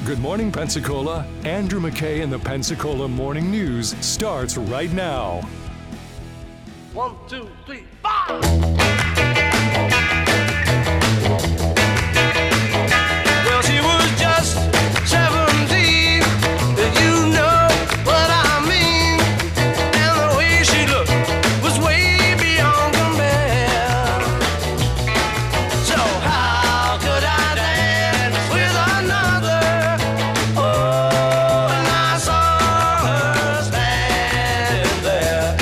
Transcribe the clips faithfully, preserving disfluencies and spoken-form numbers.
Good morning, Pensacola. Andrew McKay and the Pensacola Morning News starts right now. One, two, three, four! Well, she was just seventeen, you know what I mean. And the way she looked was way beyond compare. So how could I dance with another? Oh, and I saw her standing there.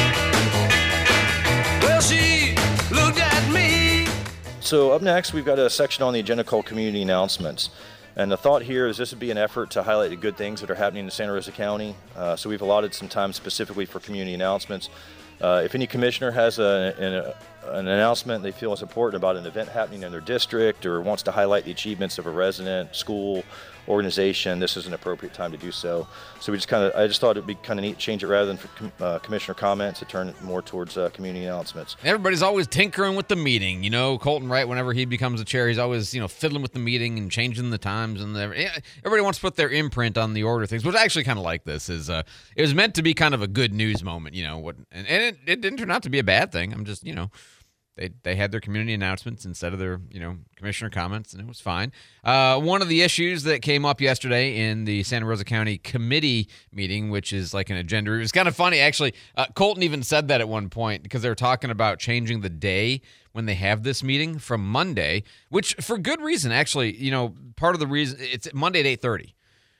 Well, she looked at me. So up next, we've got a section on the agenda called Community Announcements. And the thought here is this would be an effort to highlight the good things that are happening in Santa Rosa County. Uh, so we've allotted some time specifically for community announcements. Uh, if any commissioner has a, an, an announcement they feel is important about an event happening in their district or wants to highlight the achievements of a resident, school, organization, this is an appropriate time to do so. So we just kind of, I just thought it'd be kind of neat to change it rather than for com- uh, commissioner comments to turn it more towards uh, community announcements. Everybody's always tinkering with the meeting. You know, Colton Wright, whenever he becomes the chair, he's always, you know, fiddling with the meeting and changing the times. And the, everybody wants to put their imprint on the order of things, which I actually kind of like this. Is uh, it was meant to be kind of a good news moment, you know, what, and, and it, it didn't turn out to be a bad thing. I'm just, you know, They they had their community announcements instead of their, you know, commissioner comments, and it was fine. Uh, one of the issues that came up yesterday in the Santa Rosa County committee meeting, which is like an agenda, it was kind of funny, actually. Uh, Colton even said that at one point because they were talking about changing the day when they have this meeting from Monday, which for good reason, actually. You know, part of the reason, it's Monday at eight thirty.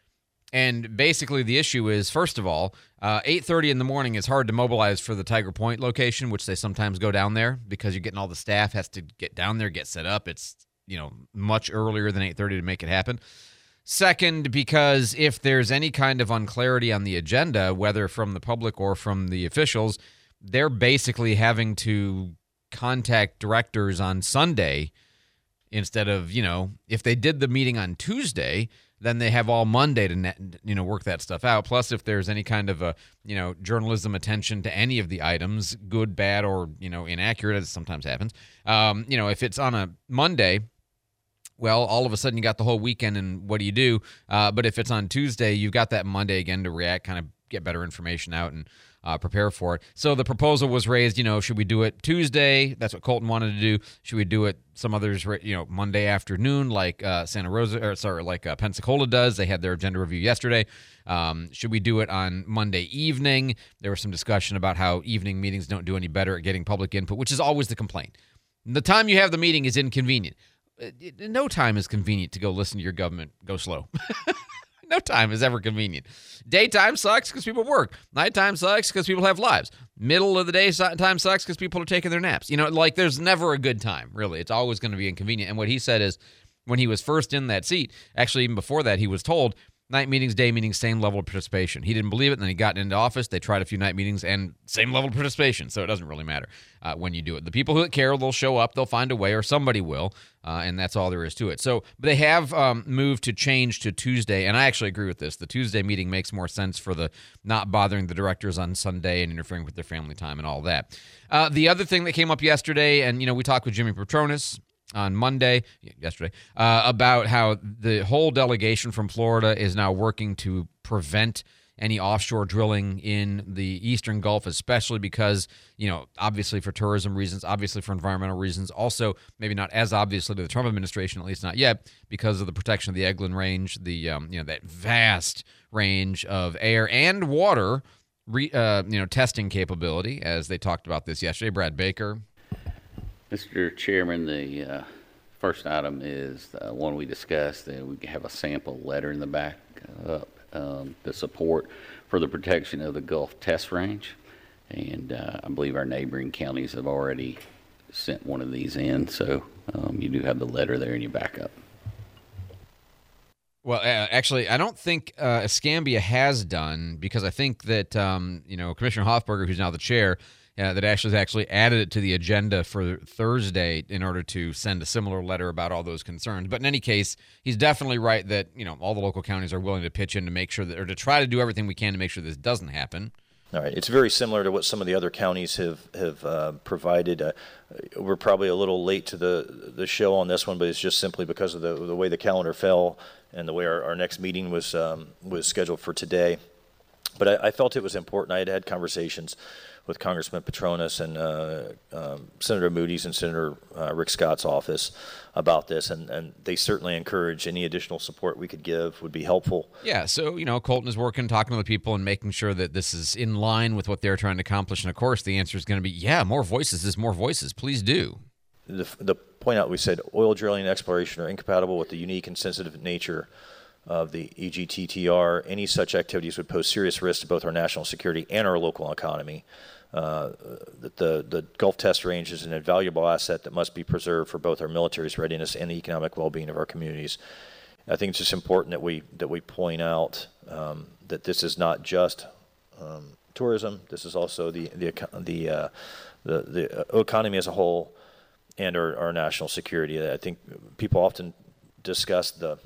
And basically the issue is, first of all, uh, eight thirty in the morning is hard to mobilize for the Tiger Point location, which they sometimes go down there because you're getting all the staff has to get down there, get set up. It's, you know, much earlier than eight thirty to make it happen. Second, because if there's any kind of unclarity on the agenda, whether from the public or from the officials, they're basically having to contact directors on Sunday instead of, you know, if they did the meeting on Tuesday, then they have all Monday to, net, you know, work that stuff out. Plus, if there's any kind of a, you know, journalism attention to any of the items, good, bad, or, you know, inaccurate, as sometimes happens, um, you know, if it's on a Monday, well, all of a sudden you got the whole weekend, and what do you do? Uh, but if it's on Tuesday, you've got that Monday again to react, kind of get better information out and uh, prepare for it. So the proposal was raised, you know, should we do it Tuesday? That's what Colton wanted to do. Should we do it some others, you know, Monday afternoon, like uh, Santa Rosa, or sorry, like uh, Pensacola does? They had their agenda review yesterday. Um, should we do it on Monday evening? There was some discussion about how evening meetings don't do any better at getting public input, which is always the complaint. The time you have the meeting is inconvenient. No time is convenient to go listen to your government go slow. No time is ever convenient. Daytime sucks because people work. Nighttime sucks because people have lives. Middle of the day time sucks because people are taking their naps. You know, like there's never a good time, really. It's always going to be inconvenient. And what he said is when he was first in that seat, actually even before that, he was told night meetings, day meetings, same level of participation. He didn't believe it, and then he got into office. They tried a few night meetings, and same level of participation, so it doesn't really matter uh, when you do it. The people who care, they'll show up, they'll find a way, or somebody will, uh, and that's all there is to it. So they have um, moved to change to Tuesday, and I actually agree with this. The Tuesday meeting makes more sense for the not bothering the directors on Sunday and interfering with their family time and all that. Uh, the other thing that came up yesterday, and, you know, we talked with Jimmy Petronis on Monday, yesterday, uh, about how the whole delegation from Florida is now working to prevent any offshore drilling in the Eastern Gulf, especially because, you know, obviously for tourism reasons, obviously for environmental reasons, also maybe not as obviously to the Trump administration, at least not yet, because of the protection of the Eglin Range, the, um, you know, that vast range of air and water, re, uh, you know, testing capability, as they talked about this yesterday. Brad Baker. Mister Chairman, the uh, first item is the one we discussed, that we have a sample letter in the back up, um, the support for the protection of the Gulf Test Range. And uh, I believe our neighboring counties have already sent one of these in, so um, you do have the letter there in your backup. Well, uh, actually, I don't think uh, Escambia has done, because I think that, um, you know, Commissioner Hoffberger, who's now the chair, Uh, that actually has actually added it to the agenda for Thursday in order to send a similar letter about all those concerns. But in any case, he's definitely right that, you know, all the local counties are willing to pitch in to make sure that, or to try to do everything we can to make sure this doesn't happen. All right. It's very similar to what some of the other counties have have uh, provided. Uh, we're probably a little late to the the show on this one, but it's just simply because of the the way the calendar fell and the way our, our next meeting was um, was scheduled for today. But I, I felt it was important. I had had conversations with Congressman Petronas and uh, um, Senator Moody's and Senator uh, Rick Scott's office about this, and, and they certainly encourage any additional support we could give would be helpful. Yeah, so, you know, Colton is working, talking to the people and making sure that this is in line with what they're trying to accomplish. And, of course, the answer is going to be, yeah, more voices is more voices. Please do. The, the point out we said oil drilling and exploration are incompatible with the unique and sensitive nature of the E G T T R. Any such activities would pose serious risk to both our national security and our local economy. Uh, the, the Gulf Test Range is an invaluable asset that must be preserved for both our military's readiness and the economic well-being of our communities. I think it's just important that we that we point out um, that this is not just um, tourism. This is also the the the, uh, the the economy as a whole and our, our national security. I think people often discuss the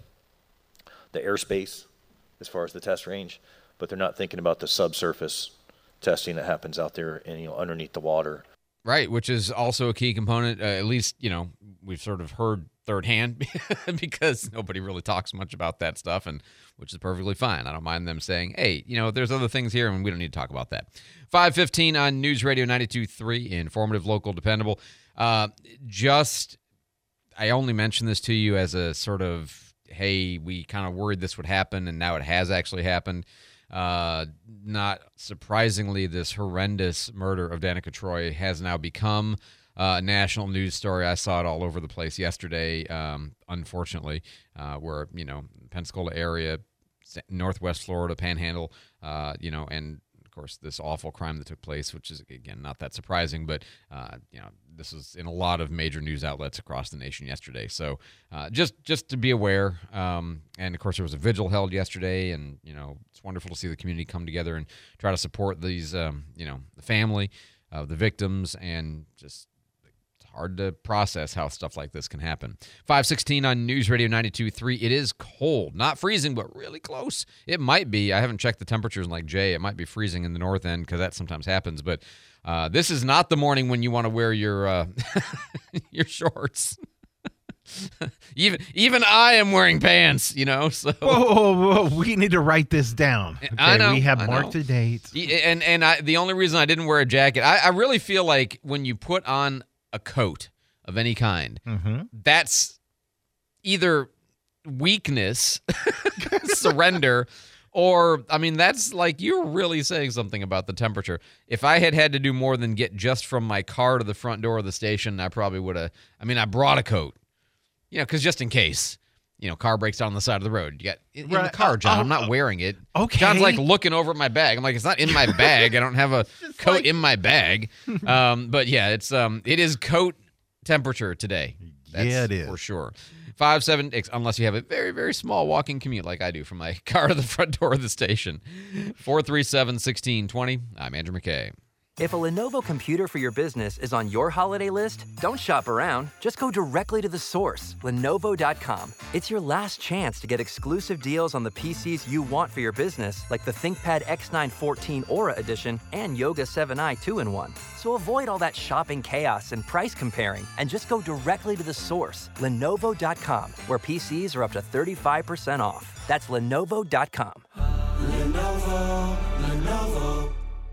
the airspace as far as the test range, but they're not thinking about the subsurface testing that happens out there and, you know, underneath the water. Right, which is also a key component. Uh, at least, you know, we've sort of heard third hand because nobody really talks much about that stuff, and which is perfectly fine. I don't mind them saying, hey, you know, there's other things here, and we don't need to talk about that. five fifteen on News Radio ninety-two point three, informative, local, dependable. Uh, just, I only mention this to you as a sort of, hey, we kind of worried this would happen, and now it has actually happened. Uh, not surprisingly, this horrendous murder of Danica Troy has now become uh, a national news story. I saw it all over the place yesterday, um, unfortunately, uh, where, you know, Pensacola area, Northwest Florida, Panhandle, uh, you know, and of course this awful crime that took place, which is, again, not that surprising, but, uh, you know, this was in a lot of major news outlets across the nation yesterday. So uh, just just to be aware. Um, and, of course, there was a vigil held yesterday, and, you know, it's wonderful to see the community come together and try to support these, um, you know, the family of the victims, and just it's hard to process how stuff like this can happen. five sixteen on News Radio ninety-two point three. It is cold. Not freezing, but really close. It might be. I haven't checked the temperatures like Jay. It might be freezing in the north end because that sometimes happens, but Uh, this is not the morning when you want to wear your uh, your shorts. even even I am wearing pants, you know. So whoa, whoa, whoa, we need to write this down. Okay, I know. We have I marked know. the date. And and I, the only reason I didn't wear a jacket, I, I really feel like when you put on a coat of any kind, mm-hmm. that's either weakness, surrender. Or, I mean, that's like you're really saying something about the temperature. If I had had to do more than get just from my car to the front door of the station, I probably would have. I mean, I brought a coat, you know, because just in case, you know, car breaks down on the side of the road. You got in, right. in the car, John. Uh, I'm not wearing it. Okay. John's like looking over at my bag. I'm like, it's not in my bag. I don't have a coat like... in my bag. Um, but yeah, it's um, it is coat temperature today. That's yeah, it is for sure. Five seven six, unless you have a very, very small walking commute like I do from my car to the front door of the station. four three seven, one six two zero. I'm Andrew McKay. If a Lenovo computer for your business is on your holiday list, don't shop around. Just go directly to the source, Lenovo dot com. It's your last chance to get exclusive deals on the P Cs you want for your business, like the ThinkPad X nine fourteen Aura Edition and Yoga seven i two in one. So avoid all that shopping chaos and price comparing, and just go directly to the source, Lenovo dot com, where P Cs are up to thirty-five percent off. That's Lenovo dot com. Lenovo, Lenovo.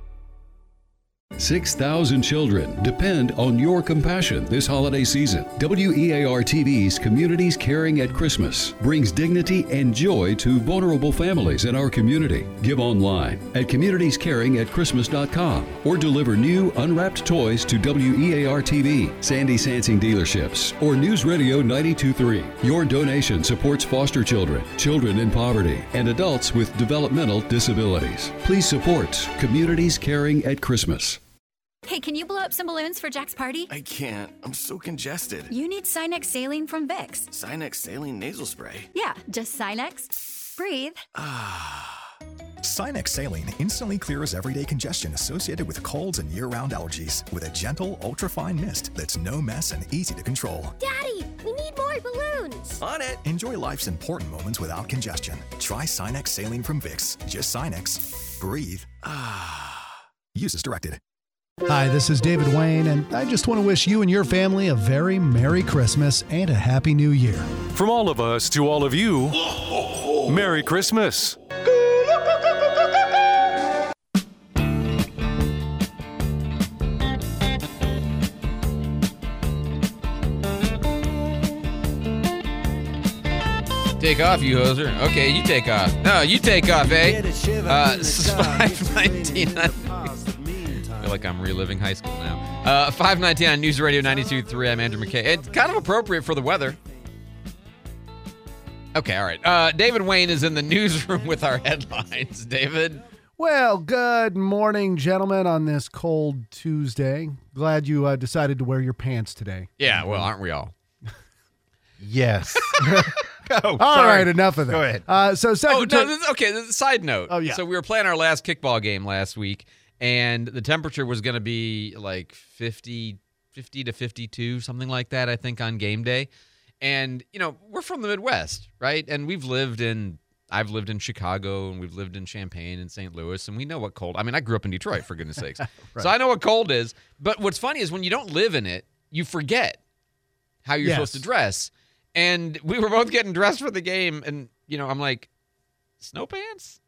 six thousand children depend on your compassion this holiday season. W E A R T V's Communities Caring at Christmas brings dignity and joy to vulnerable families in our community. Give online at communities caring at christmas dot com or deliver new unwrapped toys to W E A R T V, Sandy Sansing dealerships, or News Radio ninety-two point three. Your donation supports foster children, children in poverty, and adults with developmental disabilities. Please support Communities Caring at Christmas. Hey, can you blow up some balloons for Jack's party? I can't. I'm so congested. You need Sinex Saline from Vicks. Sinex Saline Nasal Spray? Yeah, just Sinex. Breathe. Ah. Sinex Saline instantly clears everyday congestion associated with colds and year-round allergies with a gentle, ultra-fine mist that's no mess and easy to control. Daddy, we need more balloons. On it. Enjoy life's important moments without congestion. Try Sinex Saline from Vicks. Just Sinex. Breathe. Ah. Use as directed. Hi, this is David Wayne, and I just want to wish you and your family a very Merry Christmas and a Happy New Year. From all of us to all of you, Merry Christmas. Take off, you hoser. Okay, you take off. No, you take off, eh? Uh, this is five nineteen. I feel like I'm reliving high school now. Uh, five nineteen on News Radio ninety-two point three. I'm Andrew McKay. It's kind of appropriate for the weather. Okay, all right. Uh, David Wayne is in the newsroom with our headlines. David? Well, good morning, gentlemen, on this cold Tuesday. Glad you uh, decided to wear your pants today. Yeah, well, aren't we all? Yes. Oh, all sorry. Right, enough of that. Go ahead. Uh, so, Secretary. Oh, no, this, okay, this, side note. Oh, yeah. So, we were playing our last kickball game last week, and the temperature was going to be like fifty, fifty to fifty-two, something like that, I think, on game day. And, you know, we're from the Midwest, right? And we've lived in, I've lived in Chicago, and we've lived in Champaign and Saint Louis, and we know what cold, I mean, I grew up in Detroit, for goodness sakes. Right. So, I know what cold is. But what's funny is when you don't live in it, you forget how you're yes. supposed to dress. And we were both getting dressed for the game, and, you know, I'm like, snow pants?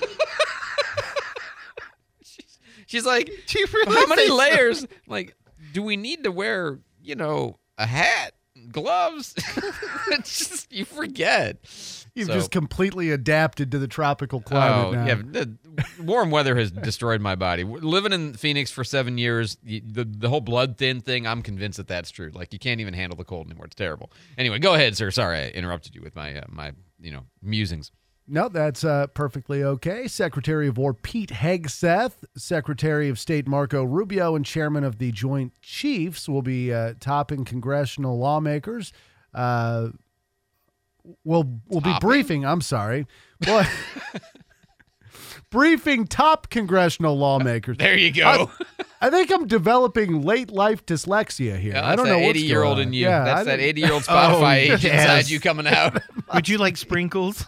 she's, she's like, really how many layers? I'm like, do we need to wear, you know, a hat, gloves? It's just, you forget. You've so, just completely adapted to the tropical climate oh, now. Yeah, the warm weather has destroyed my body. Living in Phoenix for seven years, the, the the whole blood thin thing, I'm convinced that that's true. Like, you can't even handle the cold anymore. It's terrible. Anyway, go ahead, sir. Sorry I interrupted you with my, uh, my you know, musings. No, that's uh, perfectly okay. Secretary of War Pete Hegseth, Secretary of State Marco Rubio, and Chairman of the Joint Chiefs will be uh, topping congressional lawmakers. Uh We'll we'll be briefing. I'm sorry. Well, briefing top congressional lawmakers. There you go. I, I think I'm developing late life dyslexia here. Yeah, I don't know what's eighty year old going on. in you. Yeah, that's that eighty year old Spotify oh, age yes. inside you coming out. Would you like sprinkles?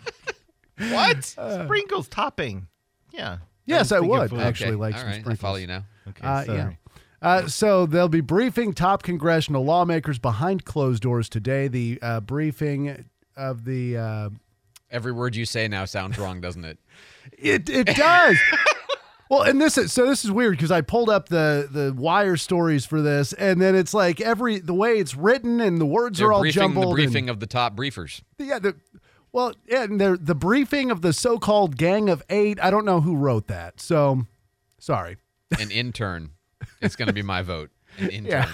What? Uh, sprinkles topping. Yeah. Yes, I, I would food. actually okay. like All some right. sprinkles. I follow you now. Okay, uh, sorry. yeah. Uh, so they'll be briefing top congressional lawmakers behind closed doors today. The uh, briefing of the. Uh, Every word you say now sounds wrong, doesn't it? It it does. Well, and this is so this is weird because I pulled up the the wire stories for this, and then it's like every the way it's written and the words They're are all briefing jumbled. The briefing and, of the top briefers. Yeah. The, well, yeah, and the the briefing of the so-called Gang of Eight. I don't know who wrote that, so sorry. An intern. It's going to be my vote. An intern. Yeah.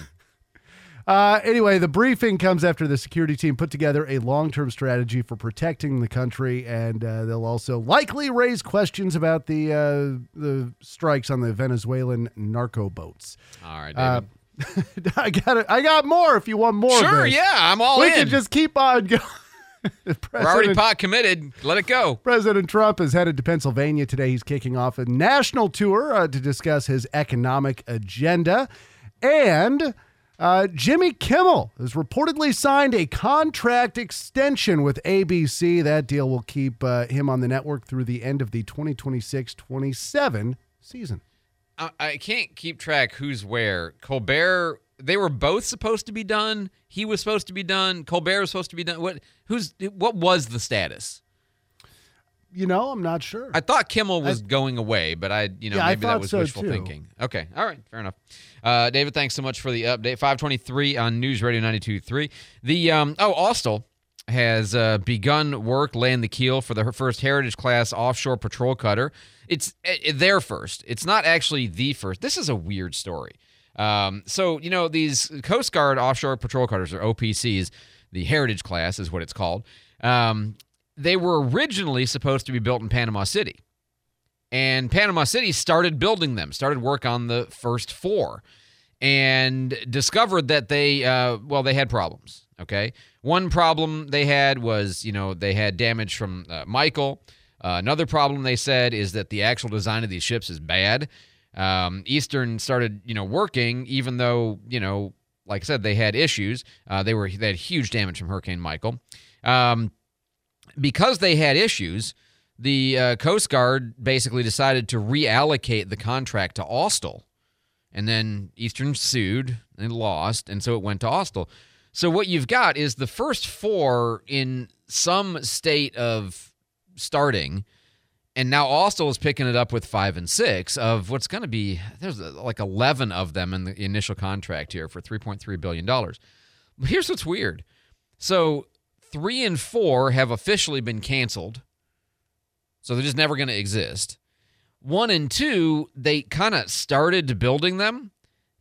Uh, anyway, the briefing comes after the security team put together a long-term strategy for protecting the country, and uh, they'll also likely raise questions about the uh, the strikes on the Venezuelan narco boats. All right, David. Uh, I got it. I got more. If you want more, sure. of this. Yeah, I'm all we in. We can just keep on going. We're already pot committed. Let it go. President Trump is headed to Pennsylvania today. He's kicking off a national tour uh, to discuss his economic agenda, and. Uh, Jimmy Kimmel has reportedly signed a contract extension with A B C. That deal will keep uh, him on the network through the end of the twenty twenty-six twenty-seven season. I, I can't keep track who's where. Colbert, they were both supposed to be done. He was supposed to be done. Colbert was supposed to be done. What? Who's? What was the status? You know, I'm not sure. I thought Kimmel was I, going away, but I, you know, yeah, maybe I that was so wishful too. thinking. Okay, all right, fair enough. Uh, David, thanks so much for the update. five twenty-three on News Radio ninety-two point three. The um, oh, Austal has uh, begun work laying the keel for the first Heritage class offshore patrol cutter. It's uh, their first. It's not actually the first. This is a weird story. Um, so you know, these Coast Guard offshore patrol cutters, or O P Cs, the Heritage class is what it's called. Um, They were originally supposed to be built in Panama City. And Panama City started building them, started work on the first four, and discovered that they, uh, well, they had problems, okay? One problem they had was, you know, they had damage from uh, Michael. Uh, another problem they said is that the actual design of these ships is bad. Um, Eastern started, you know, working, even though, you know, like I said, they had issues. Uh, they were they had huge damage from Hurricane Michael. Um Because they had issues, the uh, Coast Guard basically decided to reallocate the contract to Austal. And then Eastern sued and lost, and so it went to Austal. So what you've got is the first four in some state of starting, and now Austal is picking it up with five and six of what's going to be, there's like eleven of them in the initial contract here for three point three billion dollars. But here's what's weird. So three and four have officially been canceled, so they're just never going to exist. One and two, they kind of started building them,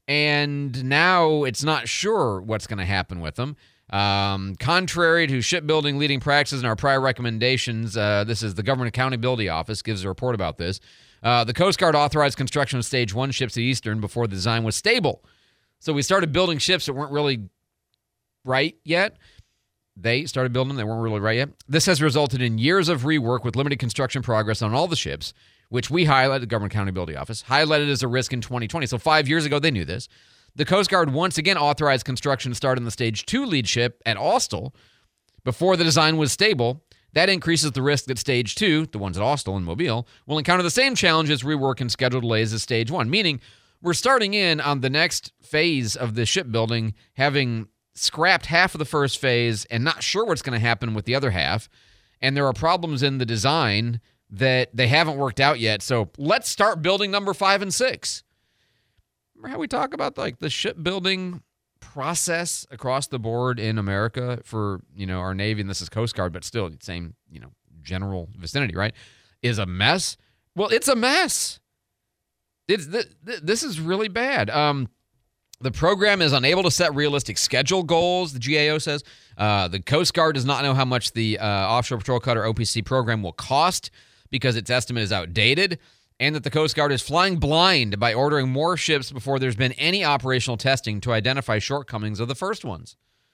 and now it's not sure what's going to happen with them. Um, contrary to shipbuilding leading practices and our prior recommendations, uh, this is the Government Accountability Office gives a report about this. Uh, the Coast Guard authorized construction of Stage one ships at Eastern before the design was stable. So we started building ships that weren't really right yet. They started building them. They weren't really right yet. This has resulted in years of rework with limited construction progress on all the ships, which we highlighted, the Government Accountability Office, highlighted as a risk in twenty twenty. So five years ago, they knew this. The Coast Guard once again authorized construction to start on the Stage two lead ship at Austal before the design was stable. That increases the risk that Stage two, the ones at Austal and Mobile, will encounter the same challenges, rework, and schedule delays as Stage one, meaning we're starting in on the next phase of the shipbuilding, having scrapped half of the first phase and not sure what's going to happen with the other half. And there are problems in the design that they haven't worked out yet. So let's start building number five and six. Remember how we talk about like the shipbuilding process across the board in America for, you know, our Navy, and this is Coast Guard, but still same, you know, general vicinity, right? Is a mess. Well, it's a mess. It's th- th- this is really bad. Um, The program is unable to set realistic schedule goals, the G A O says. Uh, the Coast Guard does not know how much the uh, Offshore Patrol Cutter O P C program will cost because its estimate is outdated, and that the Coast Guard is flying blind by ordering more ships before there's been any operational testing to identify shortcomings of the first ones.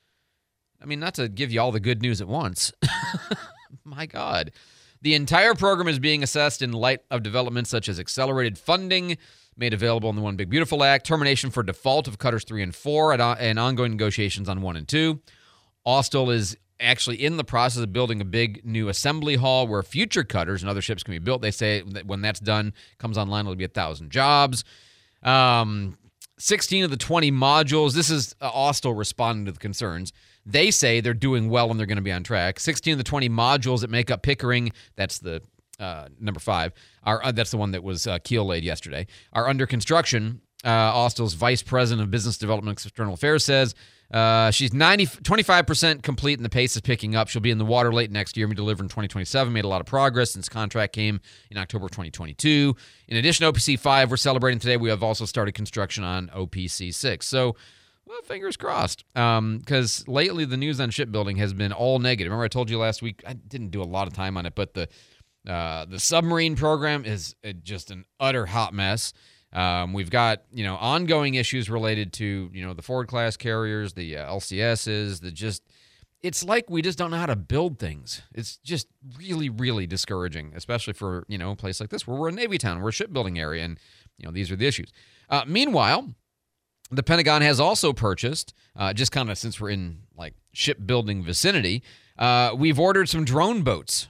I mean, not to give you all the good news at once. My God. The entire program is being assessed in light of developments such as accelerated funding made available in the One Big Beautiful Act, termination for default of Cutters three and four, and ongoing negotiations on one and two. Austal is actually in the process of building a big new assembly hall where future cutters and other ships can be built. They say that when that's done, comes online, it'll be one thousand jobs. Um, sixteen of the twenty modules, this is uh, Austal responding to the concerns. They say they're doing well and they're going to be on track. sixteen of the twenty modules that make up Pickering, that's the Uh, number five, are uh, that's the one that was uh, keel laid yesterday, are under construction. Uh, Austal's Vice President of Business Development and External Affairs says uh, she's ninety, twenty-five percent complete and the pace is picking up. She'll be in the water late next year and be delivered in twenty twenty-seven. Made a lot of progress since contract came in October twenty twenty-two. In addition to O P C five, we're celebrating today. We have also started construction on O P C six. So, well, fingers crossed, because um, lately the news on shipbuilding has been all negative. Remember I told you last week, I didn't do a lot of time on it, but the Uh, the submarine program is uh, just an utter hot mess. Um, we've got, you know, ongoing issues related to, you know, the Ford class carriers, the uh, L C Ss, the just, it's like we just don't know how to build things. It's just really, really discouraging, especially for, you know, a place like this where we're a Navy town, we're a shipbuilding area, and, you know, these are the issues. Uh, meanwhile, the Pentagon has also purchased, uh, just kind of since we're in, like, shipbuilding vicinity, uh, we've ordered some drone boats.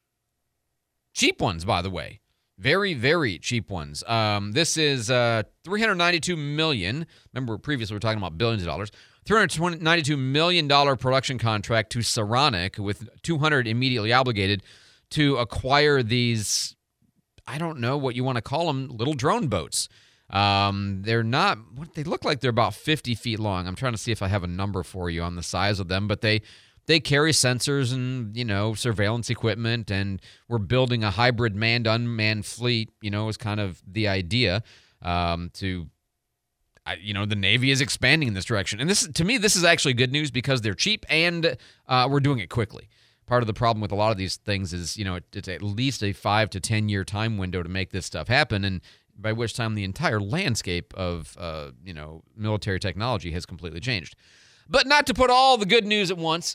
Cheap ones, by the way. Very, very cheap ones. Um, this is uh, three hundred ninety-two million dollars. Remember, previously we were talking about billions of dollars. three hundred ninety-two million dollars production contract to Saronic with two hundred immediately obligated to acquire these, I don't know what you want to call them, little drone boats. Um, they're not, what they look like they're about fifty feet long. I'm trying to see if I have a number for you on the size of them, but they They carry sensors and, you know, surveillance equipment, and we're building a hybrid manned-unmanned fleet, you know, is kind of the idea um, to, I, you know, the Navy is expanding in this direction. And this, to me, this is actually good news because they're cheap and uh, we're doing it quickly. Part of the problem with a lot of these things is, you know, it, it's at least a five to ten-year time window to make this stuff happen, and by which time the entire landscape of, uh, you know, military technology has completely changed. But not to put all the good news at once.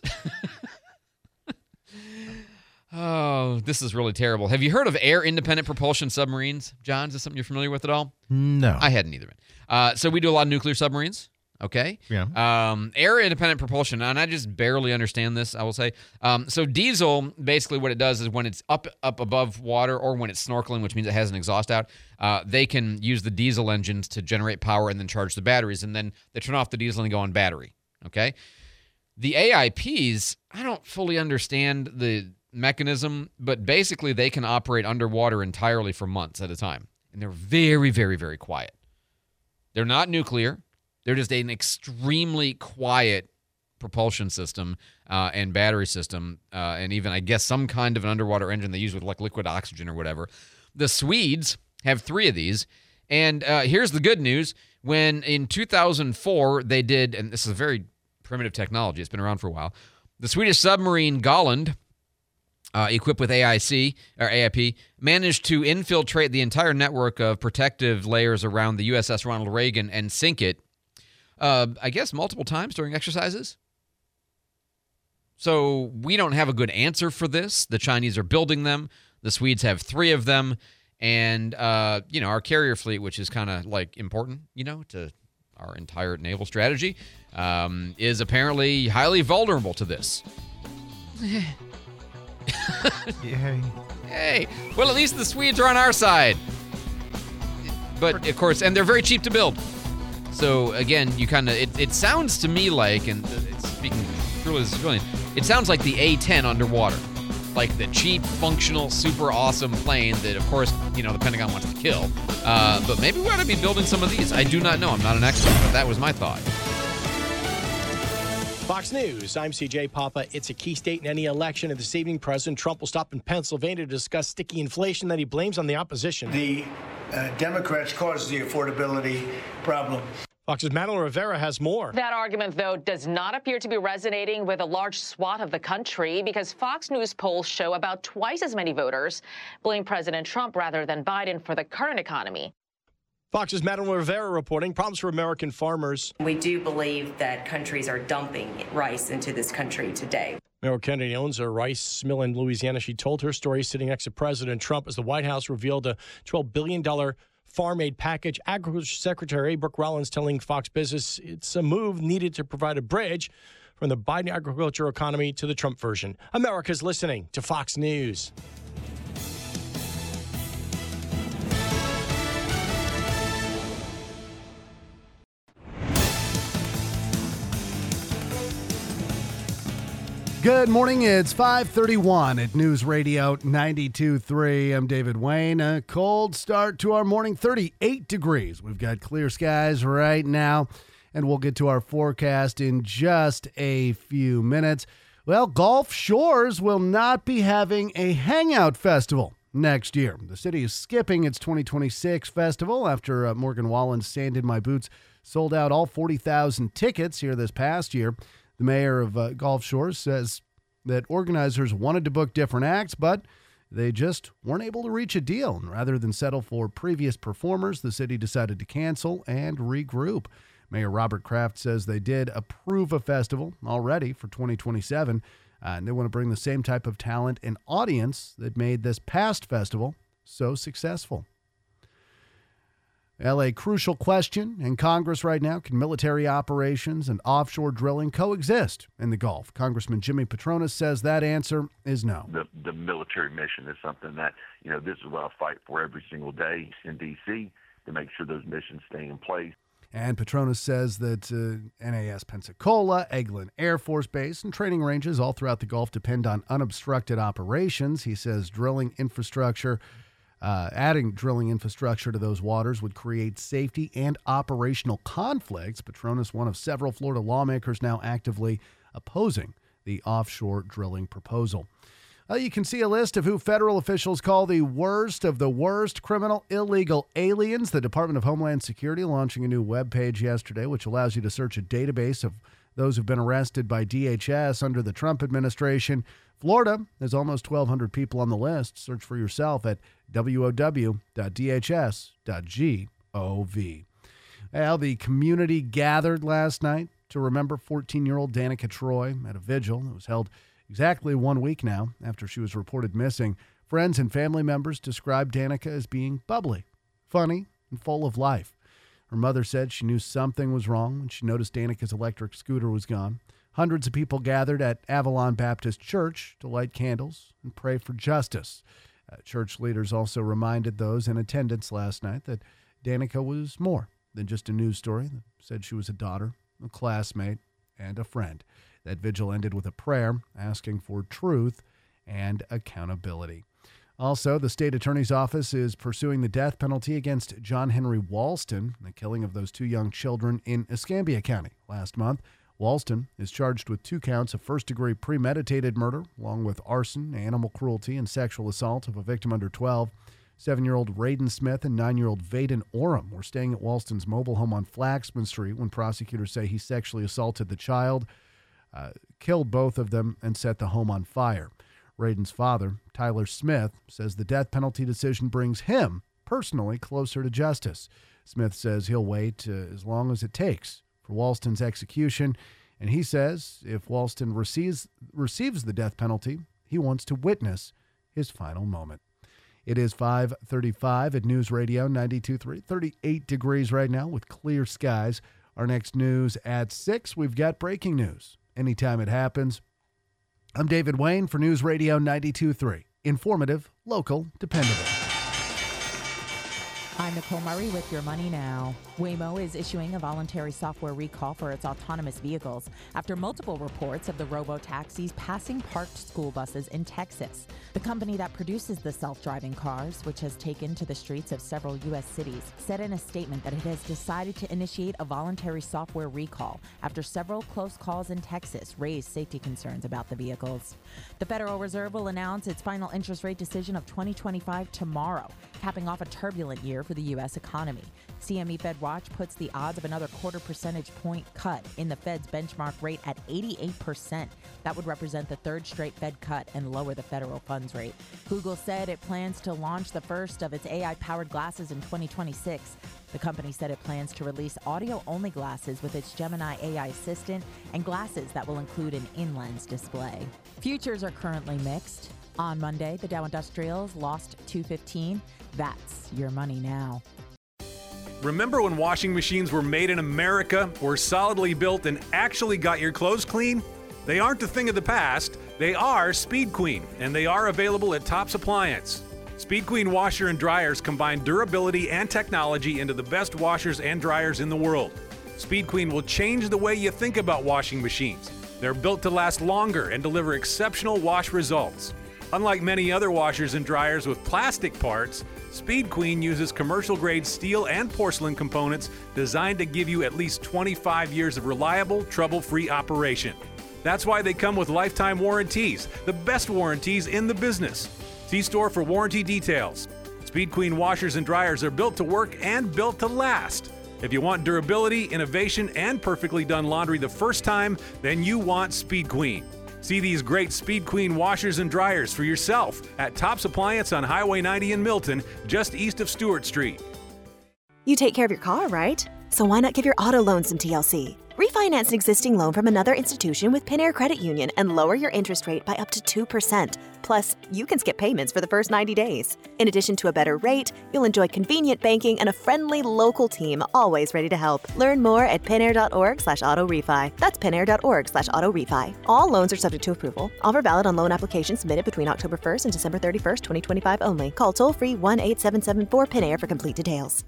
Oh, this is really terrible. Have you heard of air-independent propulsion submarines? John, is this something you're familiar with at all? No. I hadn't either. Uh, so we do a lot of nuclear submarines, okay? Yeah. Um, air-independent propulsion, and I just barely understand this, I will say. Um, so diesel, basically what it does is when it's up up above water or when it's snorkeling, which means it has an exhaust out, uh, they can use the diesel engines to generate power and then charge the batteries, and then they turn off the diesel and go on battery. Okay, the A I Ps, I don't fully understand the mechanism, but basically they can operate underwater entirely for months at a time. And they're very, very, very quiet. They're not nuclear. They're just an extremely quiet propulsion system uh, and battery system, uh, and even, I guess, some kind of an underwater engine they use with like liquid oxygen or whatever. The Swedes have three of these, and uh, here's the good news. When in two thousand four they did, and this is a very primitive technology, it's been around for a while, the Swedish submarine Golland, uh, equipped with A I C, or A I P, managed to infiltrate the entire network of protective layers around the U S S Ronald Reagan and sink it, uh, I guess, multiple times during exercises. So we don't have a good answer for this. The Chinese are building them. The Swedes have three of them. And, uh, you know, our carrier fleet, which is kind of, like, important, you know, to our entire naval strategy, um, is apparently highly vulnerable to this. Yay. Hey, well, at least the Swedes are on our side. But, of course, and they're very cheap to build. So, again, you kind of, it, it sounds to me like, and it's speaking truly as a civilian, it sounds like the A ten underwater. Like the cheap, functional, super awesome plane that, of course, you know, the Pentagon wants to kill. Uh, but maybe we ought to be building some of these. I do not know. I'm not an expert, but that was my thought. Fox News, I'm C J Papa. It's a key state in any election, and this evening President Trump will stop in Pennsylvania to discuss sticky inflation that he blames on the opposition. The uh, Democrats caused the affordability problem. Fox's Madeline Rivera has more. That argument, though, does not appear to be resonating with a large swath of the country because Fox News polls show about twice as many voters blame President Trump rather than Biden for the current economy. Fox's Madeline Rivera reporting problems for American farmers. We do believe that countries are dumping rice into this country today. Mayor Kennedy owns a rice mill in Louisiana. She told her story sitting next to President Trump as the White House revealed a twelve billion dollars farm aid package. Agriculture Secretary Brooke Rollins telling Fox Business it's a move needed to provide a bridge from the Biden agriculture economy to the Trump version. America's listening to Fox News. Good morning. It's five thirty-one at News Radio ninety-two point three. I'm David Wayne. A cold start to our morning, thirty-eight degrees. We've got clear skies right now, and we'll get to our forecast in just a few minutes. Well, Gulf Shores will not be having a hangout festival next year. The city is skipping its twenty twenty-six festival after uh, Morgan Wallen's Sand in My Boots sold out all forty thousand tickets here this past year. The mayor of uh, Gulf Shores says that organizers wanted to book different acts, but they just weren't able to reach a deal. And rather than settle for previous performers, the city decided to cancel and regroup. Mayor Robert Kraft says they did approve a festival already for twenty twenty-seven, uh, and they want to bring the same type of talent and audience that made this past festival so successful. Well, a crucial question in Congress right now: can military operations and offshore drilling coexist in the Gulf? Congressman Jimmy Patronis says that answer is no. The, the military mission is something that, you know, this is what I fight for every single day in D C to make sure those missions stay in place. And Patronis says that uh, N A S Pensacola, Eglin Air Force Base, and training ranges all throughout the Gulf depend on unobstructed operations. He says drilling infrastructure Uh, adding drilling infrastructure to those waters would create safety and operational conflicts. Patronis, one of several Florida lawmakers now actively opposing the offshore drilling proposal. Uh, you can see a list of who federal officials call the worst of the worst criminal illegal aliens. The Department of Homeland Security launching a new webpage yesterday, which allows you to search a database of those who've been arrested by D H S under the Trump administration. Florida has almost twelve hundred people on the list. Search for yourself at w o w dot d h s dot gov. Well, the community gathered last night to remember fourteen-year-old Danica Troy at a vigil that was held exactly one week now after she was reported missing. Friends and family members described Danica as being bubbly, funny, and full of life. Her mother said she knew something was wrong when she noticed Danica's electric scooter was gone. Hundreds of people gathered at Avalon Baptist Church to light candles and pray for justice. Uh, church leaders also reminded those in attendance last night that Danica was more than just a news story. They said she was a daughter, a classmate, and a friend. That vigil ended with a prayer asking for truth and accountability. Also, the state attorney's office is pursuing the death penalty against John Henry Walston, the killing of those two young children in Escambia County last month. Walston is charged with two counts of first-degree premeditated murder, along with arson, animal cruelty, and sexual assault of a victim under twelve. Seven-year-old Raiden Smith and nine-year-old Vaden Oram were staying at Walston's mobile home on Flaxman Street when prosecutors say he sexually assaulted the child, uh, killed both of them, and set the home on fire. Raiden's father, Tyler Smith, says the death penalty decision brings him personally closer to justice. Smith says he'll wait uh, as long as it takes for Walston's execution, and he says if Walston receives, receives the death penalty, he wants to witness his final moment. It is five thirty-five at News Radio ninety-two point three, thirty-eight degrees right now with clear skies. Our next news at six, we've got breaking news. Anytime it happens. I'm David Wayne for News Radio ninety-two point three. Informative, local, dependable. I'm Nicole Murray with Your Money Now. Waymo is issuing a voluntary software recall for its autonomous vehicles after multiple reports of the robo-taxis passing parked school buses in Texas. The company that produces the self-driving cars, which has taken to the streets of several U S cities, said in a statement that it has decided to initiate a voluntary software recall after several close calls in Texas raised safety concerns about the vehicles. The Federal Reserve will announce its final interest rate decision of twenty twenty-five tomorrow, capping off a turbulent year for the U S economy. C M E Fed Watch puts the odds of another quarter percentage point cut in the Fed's benchmark rate at eighty-eight percent. That would represent the third straight Fed cut and lower the federal funds rate. Google said it plans to launch the first of its A I-powered glasses in twenty twenty-six. The company said it plans to release audio-only glasses with its Gemini A I assistant and glasses that will include an in-lens display. Futures are currently mixed. On Monday, the Dow Industrials lost two fifteen. That's Your Money Now. Remember when washing machines were made in America, were solidly built, and actually got your clothes clean? They aren't a thing of the past. They are Speed Queen, and they are available at Tops Appliance. Speed Queen washer and dryers combine durability and technology into the best washers and dryers in the world. Speed Queen will change the way you think about washing machines. They're built to last longer and deliver exceptional wash results. Unlike many other washers and dryers with plastic parts, Speed Queen uses commercial-grade steel and porcelain components designed to give you at least twenty-five years of reliable, trouble-free operation. That's why they come with lifetime warranties, the best warranties in the business. See store for warranty details. Speed Queen washers and dryers are built to work and built to last. If you want durability, innovation, and perfectly done laundry the first time, then you want Speed Queen. See these great Speed Queen washers and dryers for yourself at Tops Appliance on Highway ninety in Milton, just east of Stewart Street. You take care of your car, right? So why not give your auto loan some T L C? Refinance an existing loan from another institution with Pinair Credit Union and lower your interest rate by up to two percent. Plus, you can skip payments for the first ninety days. In addition to a better rate, you'll enjoy convenient banking and a friendly local team always ready to help. Learn more at pinair.org slash auto refi. That's pinair.org slash auto refi. All loans are subject to approval. Offer valid on loan applications submitted between October first and December thirty-first, twenty twenty-five only. Call toll-free one eight seven seven four Pinair for complete details.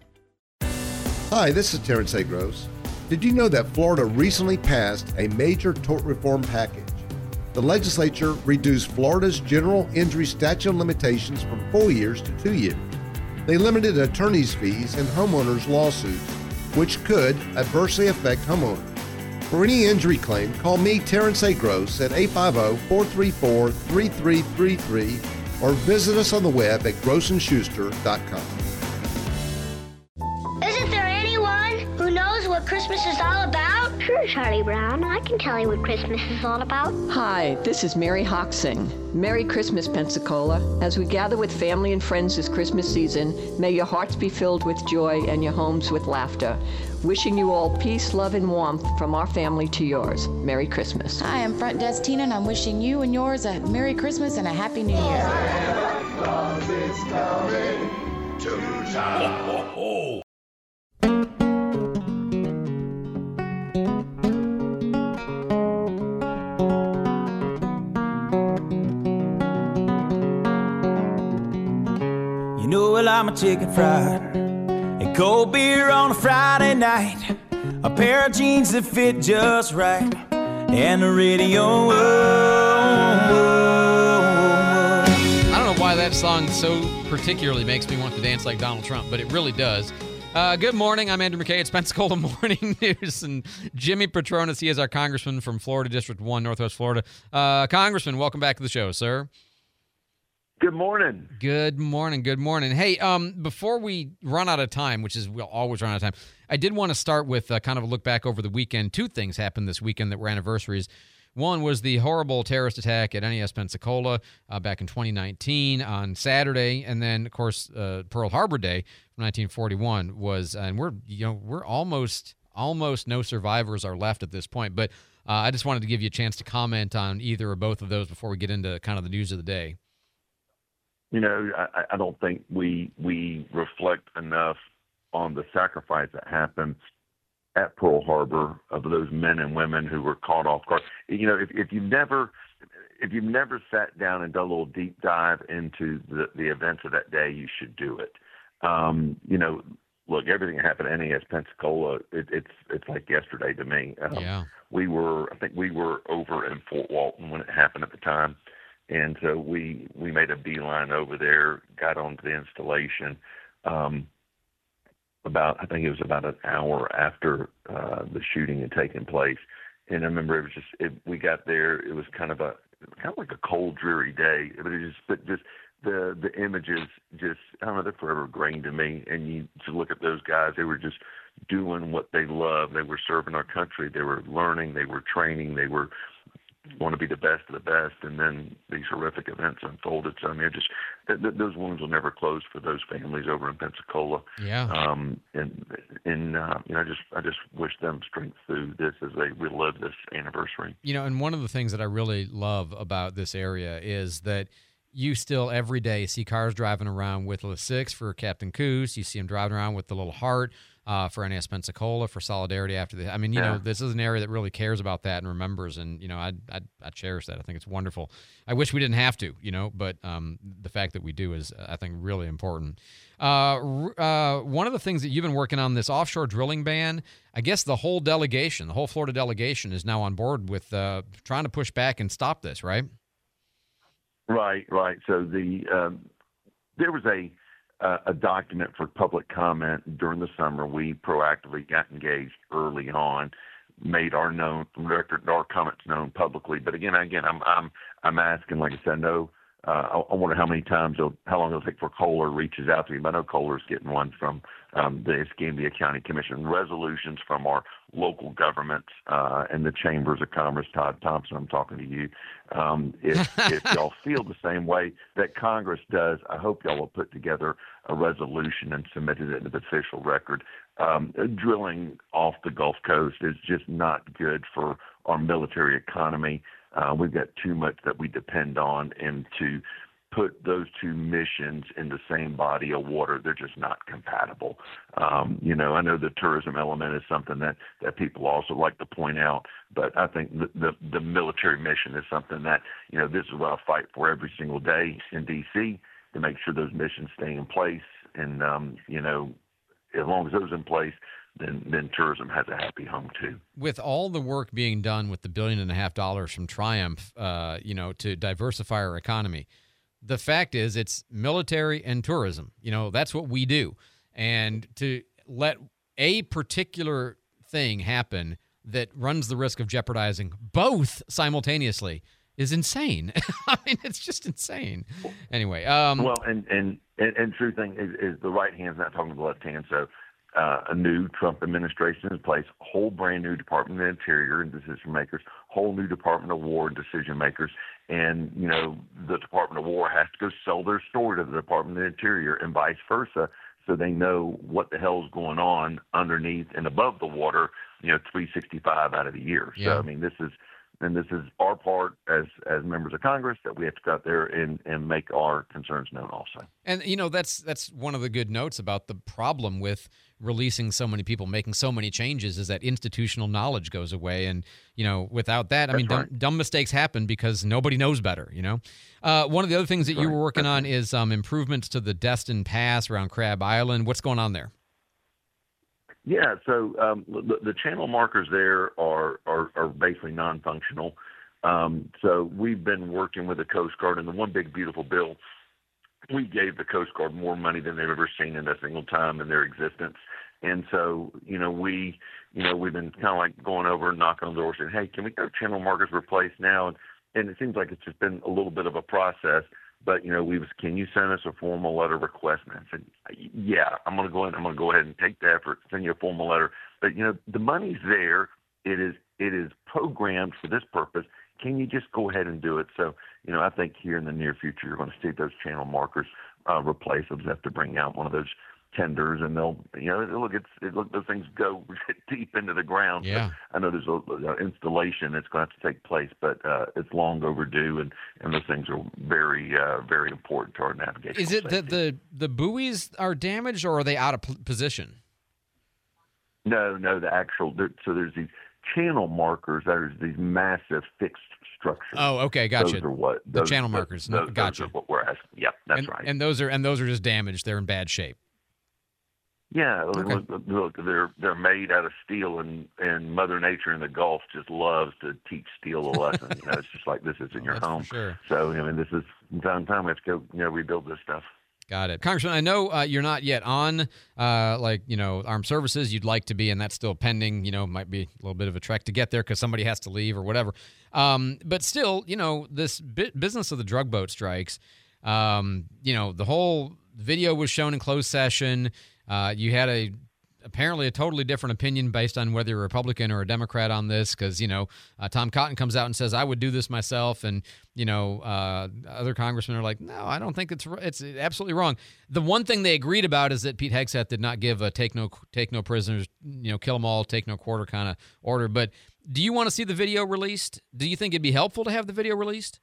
Hi, this is Terrence A. Gross. Did you know that Florida recently passed a major tort reform package? The legislature reduced Florida's general injury statute of limitations from four years to two years. They limited attorney's fees in homeowners' lawsuits, which could adversely affect homeowners. For any injury claim, call me, Terrence A. Gross, at eight five zero, four three four, three three three three or visit us on the web at gross and schuster dot com. Isn't there anyone who knows what Christmas is all about? Sure, Charlie Brown. I can tell you what Christmas is all about. Hi, this is Mary Hoxing. Merry Christmas, Pensacola. As we gather with family and friends this Christmas season, may your hearts be filled with joy and your homes with laughter. Wishing you all peace, love, and warmth from our family to yours. Merry Christmas. Hi, I'm Front Desk Tina, and I'm wishing you and yours a Merry Christmas and a Happy New Year. Santa Claus is coming to town. Ho, ho, ho. You know, well, I'm a chicken fried, a cold beer on a Friday night, a pair of jeans that fit just right, and the radio. Whoa, whoa, this song so particularly makes me want to dance like Donald Trump, but it really does. Uh, good morning. I'm Andrew McKay. It's Pensacola Morning News, and Jimmy Patronis, he is our congressman from Florida, District one, Northwest Florida. Uh, Congressman, welcome back to the show, sir. Good morning. Good morning. Good morning. Hey, um, before we run out of time, which is we'll always run out of time, I did want to start with uh, kind of a look back over the weekend. Two things happened this weekend that were anniversaries. One was the horrible terrorist attack at N A S Pensacola uh, back in twenty nineteen on Saturday, and then of course uh, Pearl Harbor Day from nineteen forty-one was, and we're you know we're almost almost no survivors are left at this point. But uh, I just wanted to give you a chance to comment on either or both of those before we get into kind of the news of the day. You know, I, I don't think we we reflect enough on the sacrifice that happened at Pearl Harbor of those men and women who were caught off guard. You know, if, if you've never if you've never sat down and done a little deep dive into the, the events of that day, you should do it. Um, you know, look, everything that happened at N A S Pensacola, it, it's it's like yesterday to me. Um, yeah. We were, I think we were over in Fort Walton when it happened at the time. And so we, we made a beeline over there, got onto the installation. Um, about, I think it was about an hour after uh, the shooting had taken place. And I remember it was just, it, we got there, it was kind of a, kind of like a cold, dreary day. But it just, but just the, the images just, I don't know, they're forever ingrained in me. And you just look at those guys, they were just doing what they loved. They were serving our country. They were learning, they were training, they were want to be the best of the best, and then these horrific events unfolded. So I mean, just th- th- those wounds will never close for those families over in Pensacola. Yeah. Um, and and uh, you know, I just I just wish them strength through this as they relive this anniversary. You know, and one of the things that I really love about this area is that you still every day see cars driving around with the six for Captain Coos. You see them driving around with the little heart uh, for N A S Pensacola for solidarity after the. I mean, you Yeah. know, this is an area that really cares about that and remembers, and you know, I I, I cherish that. I think it's wonderful. I wish we didn't have to, you know, but um, the fact that we do is, I think, really important. Uh, uh, one of the things that you've been working on, this offshore drilling ban. I guess the whole delegation, the whole Florida delegation, is now on board with uh, trying to push back and stop this, right? Right, right. So the um, there was a uh, a document for public comment during the summer. We proactively got engaged early on, made our known record, our comments known publicly. But again, again, I'm I'm I'm asking, like I said, no. Uh, I, I wonder how many times, it'll, how long it'll take before Kohler reaches out to me. But I know Kohler's getting one from um, the Escambia County Commission, resolutions from our local governments uh, and the chambers of commerce. Todd Thompson, I'm talking to you. Um, if, if y'all feel the same way that Congress does, I hope y'all will put together a resolution and submit it into the official record. Um, drilling off the Gulf Coast is just not good for our military economy. Uh, we've got too much that we depend on, and to put those two missions in the same body of water, they're just not compatible. Um, you know, I know the tourism element is something that, that people also like to point out, but I think the, the, the military mission is something that, you know, this is what I fight for every single day in D C to make sure those missions stay in place. And, um, you know, as long as those are in place, then then tourism has a happy home too. With all the work being done with the billion and a half dollars from Triumph, uh, you know, to diversify our economy, the fact is it's military and tourism. You know, that's what we do. And to let a particular thing happen that runs the risk of jeopardizing both simultaneously is insane. I mean, it's just insane. Anyway. Um, well, and, and, and, and true thing is, is the right hand's not talking to the left hand. So uh, a new Trump administration is in place, whole brand new Department of the Interior and decision makers, whole new Department of War and decision makers. And, you know, the Department of War has to go sell their story to the Department of the Interior and vice versa, so they know what the hell's going on underneath and above the water, you know, three sixty-five out of the year. Yeah. So, I mean, this is, and this is our part as as members of Congress that we have to go out there and, and make our concerns known also. And, you know, that's that's one of the good notes about the problem with releasing so many people, making so many changes, is that institutional knowledge goes away. And, you know, without that, I That's mean, dumb, right. dumb mistakes happen because nobody knows better, you know. Uh, one of the other things that That's you right. were working That's on is um, improvements to the Destin Pass around Crab Island. What's going on there? Yeah, so um, the, the channel markers there are, are, are basically non-functional. Um, so we've been working with the Coast Guard, and the One Big Beautiful Bill we gave the Coast Guard more money than they've ever seen in a single time in their existence. And so, you know, we, you know, we've been kind of like going over and knocking on the door saying, hey, can we get our channel markers replaced now? And, and it seems like it's just been a little bit of a process. But, you know, we was, can you send us a formal letter request? And I said, yeah, I'm going to go ahead. I'm going to go ahead and take the effort, send you a formal letter. But, you know, the money's there. It is, it is programmed for this purpose. Can you just go ahead and do it? So, you know, I think here in the near future, you're going to see those channel markers uh, replaced. They'll have to bring out one of those tenders, and they'll, you know, look, it's, it, look, those things go deep into the ground. Yeah. So I know there's an installation that's going to have to take place, but uh, it's long overdue, and, and those things are very, uh, very important to our navigation. Is it that the, the buoys are damaged, or are they out of p- position? No, no, the actual, there, so there's these channel markers. There's these massive fixed structures. Oh, okay, gotcha. Those are what the those, channel markers. Those, those, gotcha. those are what we're asking. Yep, that's and, right. And those are and those are just damaged. They're in bad shape. Yeah, Okay. look, look, they're they're made out of steel, and, and Mother Nature in the Gulf just loves to teach steel a lesson. You know, it's just like this isn't your that's for home. sure. So I mean, this is from time to time we have to go, you know, rebuild this stuff. Got it. Congressman, I know uh, you're not yet on, uh, like, you know, armed services. You'd like to be, and that's still pending. You know, might be a little bit of a trek to get there because somebody has to leave or whatever. Um, but still, you know, this bi- business of the drug boat strikes, um, you know, the whole video was shown in closed session. Uh, you had a apparently a totally different opinion based on whether you're a Republican or a Democrat on this, because, you know, uh, Tom Cotton comes out and says, I would do this myself. And, you know, uh, other congressmen are like, no, I don't think it's it's absolutely wrong. The one thing they agreed about is that Pete Hegseth did not give a take no take no prisoners, you know, kill them all, take no quarter kind of order. But do you want to see the video released? Do you think it'd be helpful to have the video released?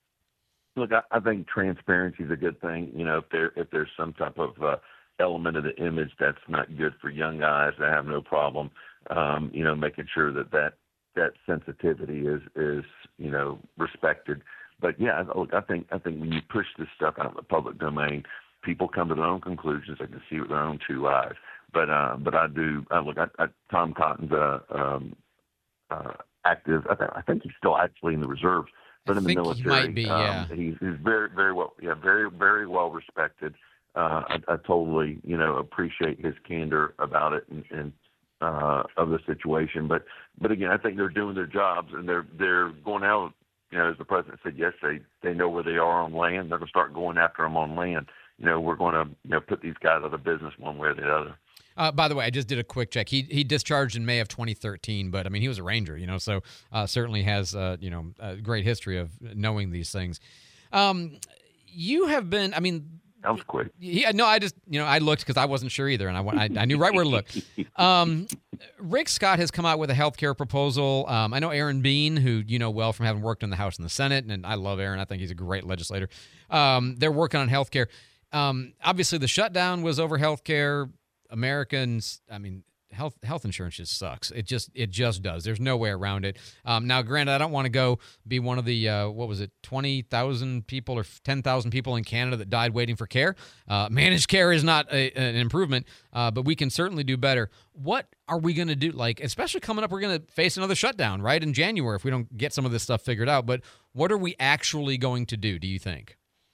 Look, I, I think transparency is a good thing. You know, if there if there's some type of uh, element of the image that's not good for young guys, I have no problem, um, you know, making sure that that, that sensitivity is, is, you know, respected. But yeah, look, I think, I think when you push this stuff out in the public domain, people come to their own conclusions. They can see with their own two eyes. But, uh, but I do, I look, I, I, Tom Cotton's, uh, um, uh, active. I, th- I think he's still actually in the reserves, but I in the think military. he might be, yeah. Um, he's, he's very, very well, yeah, very, very well respected. Uh, I, I totally, you know, appreciate his candor about it and, and uh, of the situation. But, but again, I think they're doing their jobs, and they're they're going out. You know, as the president said yesterday, they know where they are on land. They're going to start going after them on land. You know, we're going to, you know, put these guys out of business one way or the other. Uh, by the way, I just did a quick check. He he discharged in May of twenty thirteen, but I mean, he was a Ranger, you know, so uh, certainly has uh, you know a great history of knowing these things. Um, you have been, I mean. That was quick. Yeah, no, I just, you know, I looked because I wasn't sure either, and I, I, I knew right where to look. Um, Rick Scott has come out with a health care proposal. Um, I know Aaron Bean, who you know well from having worked in the House and the Senate, and I love Aaron. I think he's a great legislator. Um, they're working on health care. Um, obviously, the shutdown was over health care. Americans, I mean, health health insurance just sucks. It just it just does. There's no way around it. Um, now, granted, I don't want to go be one of the uh, what was it, twenty thousand people or ten thousand people in Canada that died waiting for care. Uh, managed care is not a, an improvement, uh, but we can certainly do better. What are we going to do? Like, especially coming up, we're going to face another shutdown, right, in January if we don't get some of this stuff figured out. But what are we actually going to do? Do you think?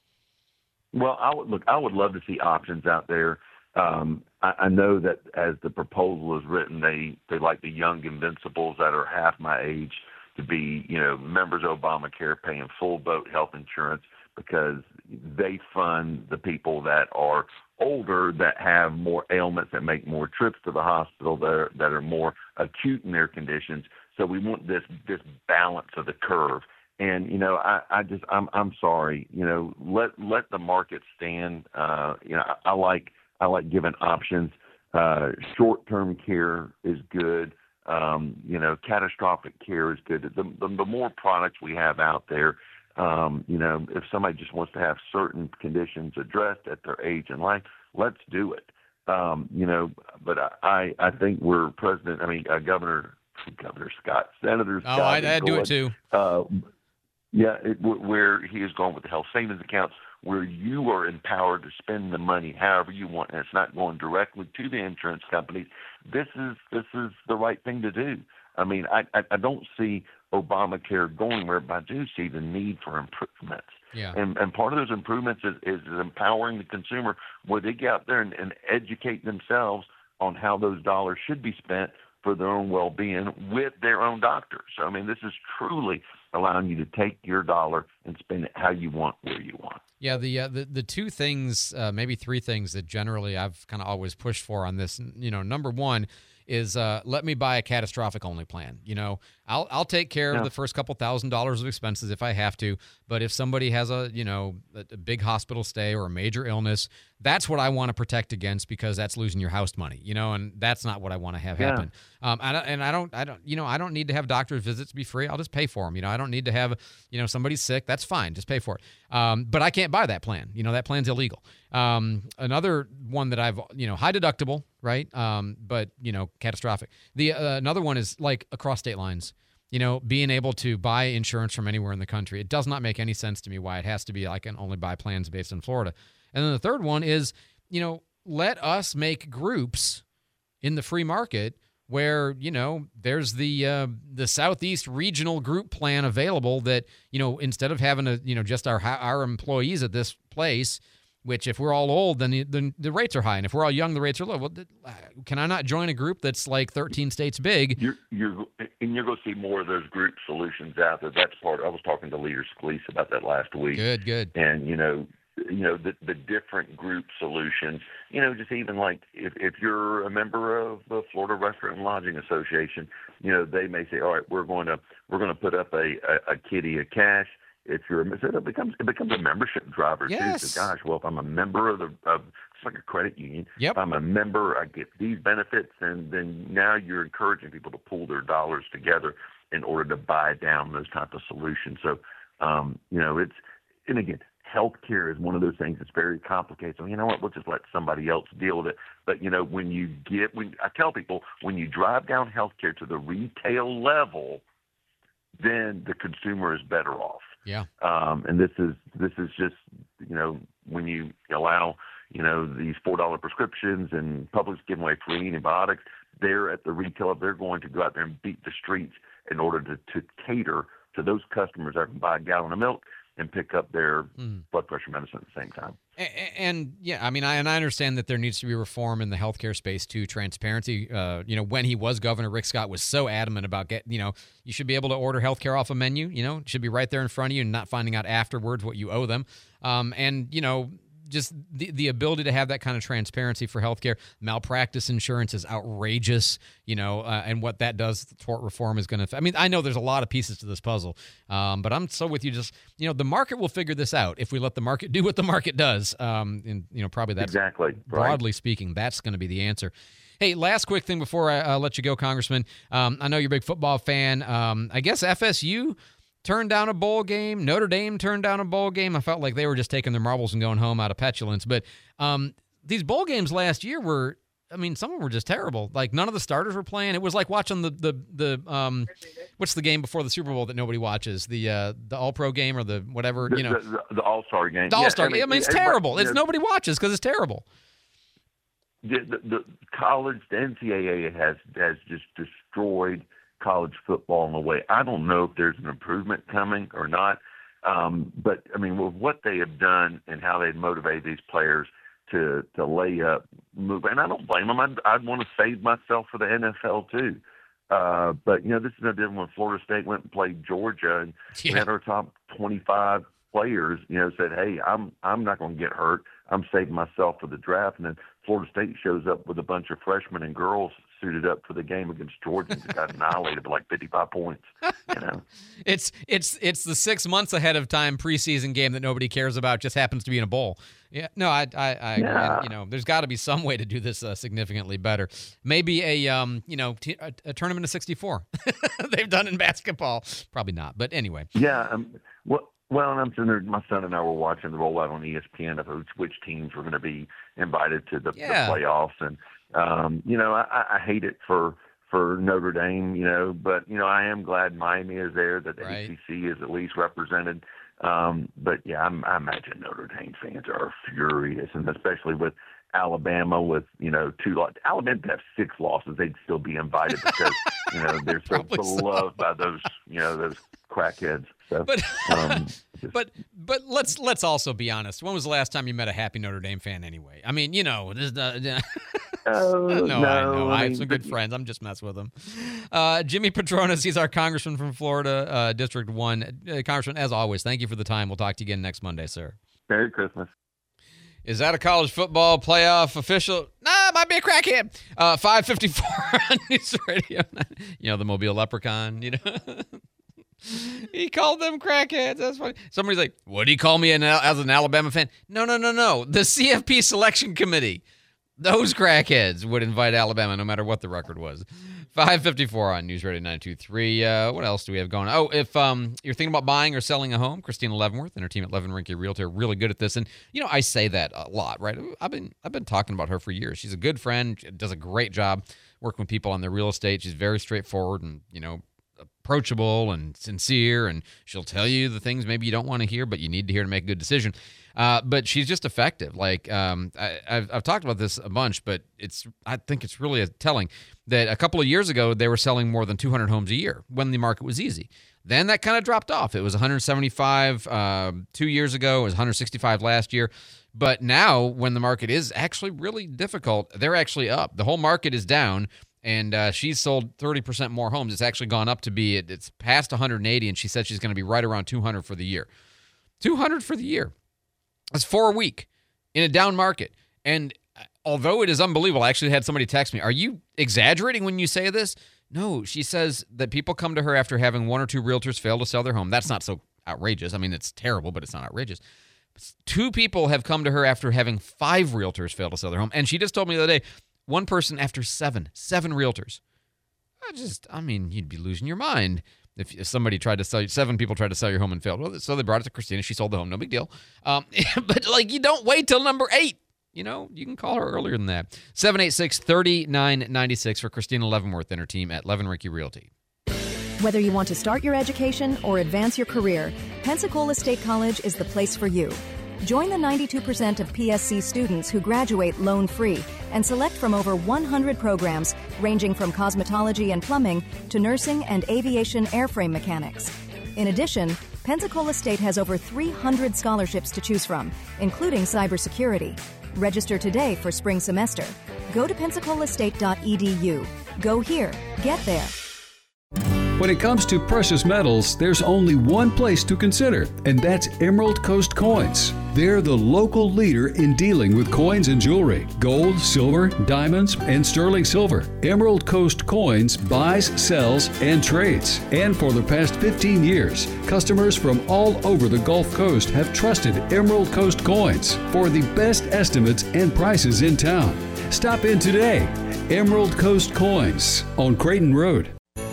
Well, I would look. I would love to see options out there. Um, I, I know that as the proposal is written, they, they like the young invincibles that are half my age to be, you know, members of Obamacare paying full boat health insurance because they fund the people that are older that have more ailments that make more trips to the hospital that are, that are more acute in their conditions. So we want this this balance of the curve. And, you know, I, I just I'm I'm sorry, you know, let let the market stand. Uh, you know, I, I like I like giving options. Uh, short-term care is good. Um, you know, catastrophic care is good. The, the, the more products we have out there, um, you know, if somebody just wants to have certain conditions addressed at their age in life, let's do it. Um, you know, but I, I think we're president. I mean, uh, Governor Governor Scott, Senator Scott. Oh, I'd, I'd do it too. Uh, yeah, it, where he is going with the health savings accounts, where you are empowered to spend the money however you want, and it's not going directly to the insurance companies. This is this is the right thing to do. I mean, I, I, I don't see Obamacare going where, but I do see the need for improvements. Yeah. And and part of those improvements is, is empowering the consumer where they get out there and, and educate themselves on how those dollars should be spent for their own well-being with their own doctor. So, I mean, this is truly allowing you to take your dollar and spend it how you want, where you want. Yeah, the uh, the the two things, uh, maybe three things that generally I've kind of always pushed for on this. You know, number one is uh, let me buy a catastrophic only plan. You know, I'll I'll take care Yeah. of the first couple thousand dollars of expenses if I have to. But if somebody has a you know a, a big hospital stay or a major illness, that's what I want to protect against because that's losing your house money. You know, and that's not what I want to have Yeah. happen. Um, and, I, and I don't I don't you know I don't need to have doctor's visits be free. I'll just pay for them. You know, I don't need to have you know somebody's sick. That's fine. Just pay for it. Um, but I can't buy that plan. You know, that plan's illegal. Um, another one that I've you know high deductible, right? Um, but you know catastrophic. The uh, another one is like across state lines. You know, being able to buy insurance from anywhere in the country. It does not make any sense to me why it has to be I can only buy plans based in Florida. And then the third one is, you know, let us make groups in the free market where, you know, there's the uh, the Southeast regional group plan available that, you know, instead of having a, you know, just our our employees at this place, which if we're all old, then the, the, the rates are high. And if we're all young, the rates are low. Well, th- can I not join a group that's like thirteen states big? You're, you're, and you're going to see more of those group solutions out there. That's part. I was talking to Leader Scalise about that last week. Good, good. And you know, you know the the different group solutions. You know, just even like if if you're a member of the Florida Restaurant and Lodging Association, you know, they may say, all right, we're going to we're going to put up a a, a kitty of cash. If you're a, so it becomes it becomes a membership driver Yes. too. So gosh, well, if I'm a member of the of it's like a credit union. Yep. If I'm a member, I get these benefits, and then now you're encouraging people to pull their dollars together in order to buy down those type of solutions. So, um, you know, it's and again, healthcare is one of those things that's very complicated. So you know what, we'll just let somebody else deal with it. But you know, when you get when I tell people when you drive down healthcare to the retail level, then the consumer is better off. Yeah. Um, and this is this is just you know when you allow you know these four dollar prescriptions and Publix giving away free antibiotics, they're at the retailer. They're going to go out there and beat the streets in order to, to cater to those customers that can buy a gallon of milk and pick up their Mm. blood pressure medicine at the same time. And, and yeah, I mean, I, and I understand that there needs to be reform in the healthcare space too. Transparency. Uh, you know, when he was governor, Rick Scott was so adamant about get. You know, you should be able to order healthcare off a menu. You know, it should be right there in front of you, and not finding out afterwards what you owe them. Um, and you know. Just the, the ability to have that kind of transparency for healthcare. Malpractice insurance is outrageous, you know, uh, and what that does, tort reform is going to. I mean, I know there's a lot of pieces to this puzzle, um, but I'm so with you. Just you know, the market will figure this out if we let the market do what the market does. Um, and you know, probably that's exactly right. Broadly speaking, that's going to be the answer. Hey, last quick thing before I uh, let you go, Congressman. Um, I know you're a big football fan. Um, I guess F S U turned down a bowl game. Notre Dame turned down a bowl game. I felt like they were just taking their marbles and going home out of petulance. But um, these bowl games last year were, I mean, some of them were just terrible. Like none of the starters were playing. It was like watching the the the um, what's the game before the Super Bowl that nobody watches? The uh, the All Pro game or the whatever The, you know, the, the, the All Star game. the Yeah, All Star I mean, game. I mean, it's everybody- terrible. It's you know, nobody watches because it's terrible. The, the, the college, the N C double A has has just destroyed college football in a way. I don't know if there's an improvement coming or not, um, but I mean, with what they have done and how they motivate these players to to lay up, move, and I don't blame them. I'd, I'd want to save myself for the N F L too. Uh, but you know, this is no different when Florida State went and played Georgia, and Yeah. we had our top twenty-five players. You know, said, "Hey, I'm I'm not going to get hurt. I'm saving myself for the draft." And then Florida State shows up with a bunch of freshmen and girls suited up for the game against Georgia and just got annihilated by like fifty-five points. You know, It's it's it's the six months ahead of time preseason game that nobody cares about. Just happens to be in a bowl. Yeah, no, I I, I agree. Yeah. And, you know, there's got to be some way to do this uh, significantly better. Maybe a um you know t- a, a tournament of sixty-four. They've done in basketball. Probably not, but anyway. yeah. Um, well, well, and I'm sitting there. My son and I were watching the rollout on E S P N of which, which teams were going to be invited to the, Yeah. the playoffs, and um, you know, I, I hate it for. for Notre Dame, you know, but, you know, I am glad Miami is there, that the Right. A C C is at least represented. Um, but, yeah, I'm, I imagine Notre Dame fans are furious, and especially with Alabama with, you know, two losses. Alabama would have six losses. They'd still be invited because, you know, they're so Probably so. beloved by those, you know, those crackheads. So, But um, but but let's let's also be honest. When was the last time you met a happy Notre Dame fan anyway? I mean, you know, this, uh, oh, no, no, I know. I, I have mean, some good but- friends. I'm just messing with them. Uh, Jimmy Patronis, he's our congressman from Florida, uh, District one. Uh, Congressman, as always, thank you for the time. We'll talk to you again next Monday, sir. Merry Christmas. Is that a college football playoff official? Nah, it might be a crackhead. Uh, five fifty-four on News Radio. You know, the Mobile Leprechaun, you know. He called them crackheads. That's funny. Somebody's like, what do you call me an, as an Alabama fan? No, no, no, no. The C F P selection committee. Those crackheads would invite Alabama no matter what the record was. five fifty-four on News Radio nine two three. Uh, what else do we have going? Oh, if um, you're thinking about buying or selling a home, Christina Leavenworth and her team at Levin Rinke Realty are really good at this. And, you know, I say that a lot, right? I've been I've been talking about her for years. She's a good friend, does a great job working with people on their real estate. She's very straightforward and, you know, approachable and sincere, and she'll tell you the things maybe you don't want to hear, but you need to hear to make a good decision. Uh, but she's just effective. Like um, I, I've, I've talked about this a bunch, but it's I think it's really telling that a couple of years ago they were selling more than two hundred homes a year when the market was easy. Then that kind of dropped off. It was one hundred seventy-five uh, two years ago. It was one hundred sixty-five last year. But now when the market is actually really difficult, they're actually up. The whole market is down. And uh, she's sold thirty percent more homes. It's actually gone up to be, it's past one hundred eighty, and she said she's going to be right around two hundred for the year. two hundred for the year. That's four a week in a down market. And although it is unbelievable, I actually had somebody text me, are you exaggerating when you say this? No, she says that people come to her after having one or two realtors fail to sell their home. That's not so outrageous. I mean, it's terrible, but it's not outrageous. Two people have come to her after having five realtors fail to sell their home. And she just told me the other day, one person after seven, seven realtors. I just, I mean, you'd be losing your mind if, if somebody tried to sell you, seven people tried to sell your home and failed. Well, so they brought it to Christina. She sold the home. No big deal. Um, but, like, you don't wait till number eight. You know, you can call her earlier than that. seven eight six, three nine nine six for Christina Leavenworth and her team at Levin Rinke Realty. Whether you want to start your education or advance your career, Pensacola State College is the place for you. Join the ninety-two percent of P S C students who graduate loan-free and select from over one hundred programs ranging from cosmetology and plumbing to nursing and aviation airframe mechanics. In addition, Pensacola State has over three hundred scholarships to choose from, including cybersecurity. Register today for spring semester. Go to pensacola state dot e d u. Go here. Get there. When it comes to precious metals, there's only one place to consider, and that's Emerald Coast Coins. They're the local leader in dealing with coins and jewelry, gold, silver, diamonds, and sterling silver. Emerald Coast Coins buys, sells, and trades. And for the past fifteen years, customers from all over the Gulf Coast have trusted Emerald Coast Coins for the best estimates and prices in town. Stop in today. Emerald Coast Coins on Creighton Road.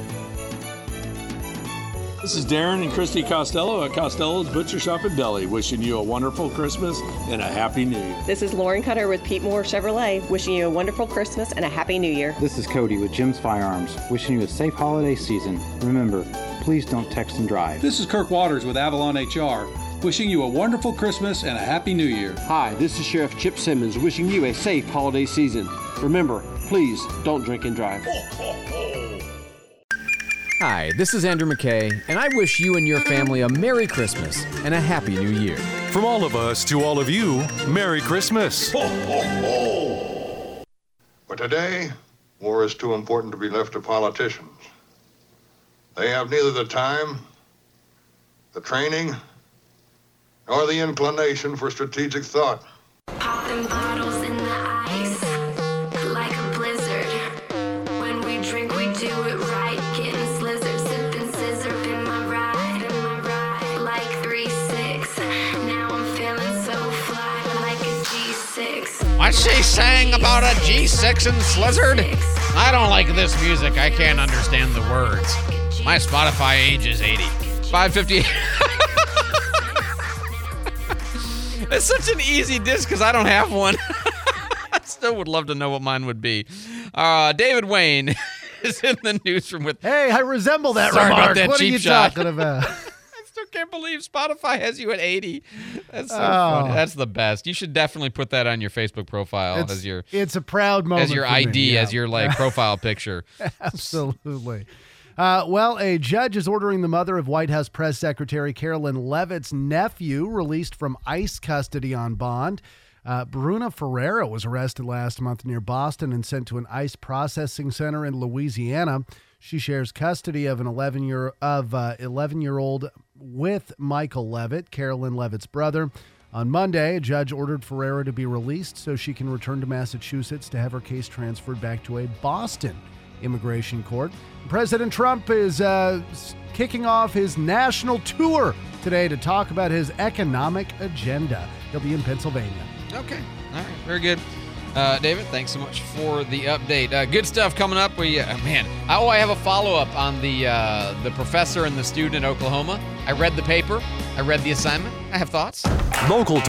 This is Darren and Christy Costello at Costello's Butcher Shop and Deli, wishing you a wonderful Christmas and a Happy New Year. This is Lauren Cutter with Pete Moore Chevrolet, wishing you a wonderful Christmas and a Happy New Year. This is Cody with Jim's Firearms, wishing you a safe holiday season. Remember, please don't text and drive. This is Kirk Waters with Avalon H R, wishing you a wonderful Christmas and a Happy New Year. Hi, this is Sheriff Chip Simmons, wishing you a safe holiday season. Remember, please don't drink and drive. Hi, this is Andrew McKay, and I wish you and your family a Merry Christmas and a Happy New Year. From all of us to all of you, Merry Christmas. Ho, ho, ho. But today, war is too important to be left to politicians. They have neither the time, the training, nor the inclination for strategic thought. Popping bottles in the ice, like a blizzard. When we drink, we do it right. Getting slizzard, sipping scissor in my ride, in my ride. Like three six. Now I'm feeling so fly, like a G six. What she sang about a G six and slizzard? I don't like this music. I can't understand the words. My Spotify age is eighty. five fifty. It's such an easy disc because I don't have one. I still would love to know what mine would be. Uh, David Wayne is in the newsroom with... Hey, I resemble that Sorry remark. about that what cheap are you shot. talking about? I still can't believe Spotify has you at eighty. That's so Oh. funny. That's the best. You should definitely put that on your Facebook profile It's, as your it's a proud moment as your for me, I D, yeah. as your like profile picture. Absolutely. Uh, well, a judge is ordering the mother of White House Press Secretary Carolyn Leavitt's nephew released from ICE custody on bond. Uh, Bruna Ferreira was arrested last month near Boston and sent to an ICE processing center in Louisiana. She shares custody of an eleven-year of uh, eleven-year-old with Michael Leavitt, Carolyn Leavitt's brother. On Monday, a judge ordered Ferreira to be released so she can return to Massachusetts to have her case transferred back to a Boston immigration court. President Trump is uh, kicking off his national tour today to talk about his economic agenda. He'll be in Pennsylvania. Okay. All right. Very good. Uh, David, thanks so much for the update. Uh, good stuff coming up. We, uh, man, oh, I have a follow-up on the uh, the professor and the student in Oklahoma. I read the paper. I read the assignment. I have thoughts. Local